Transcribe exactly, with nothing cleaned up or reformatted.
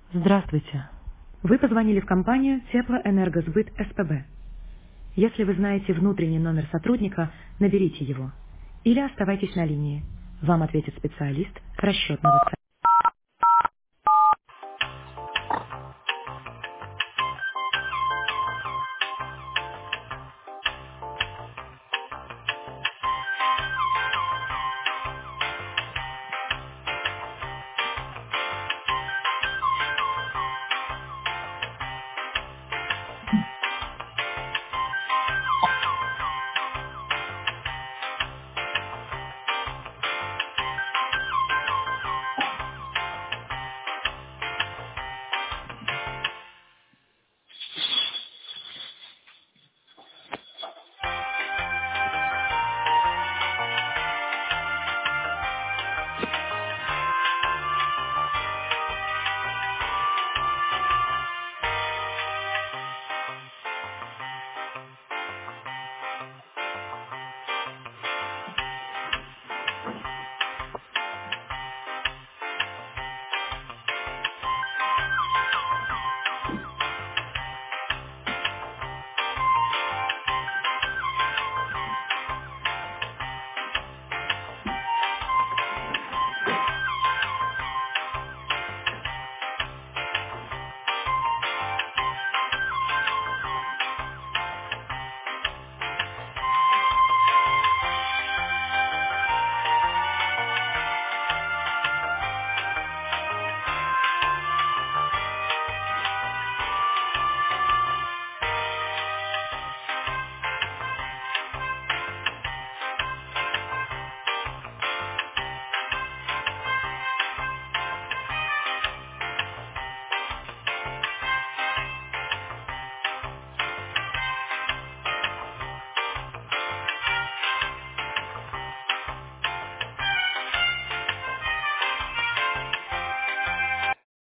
Здравствуйте. Вы позвонили в компанию Теплоэнергосбыт СПБ. Если вы знаете внутренний номер сотрудника, наберите его. Или оставайтесь на линии. Вам ответит специалист расчетного центра.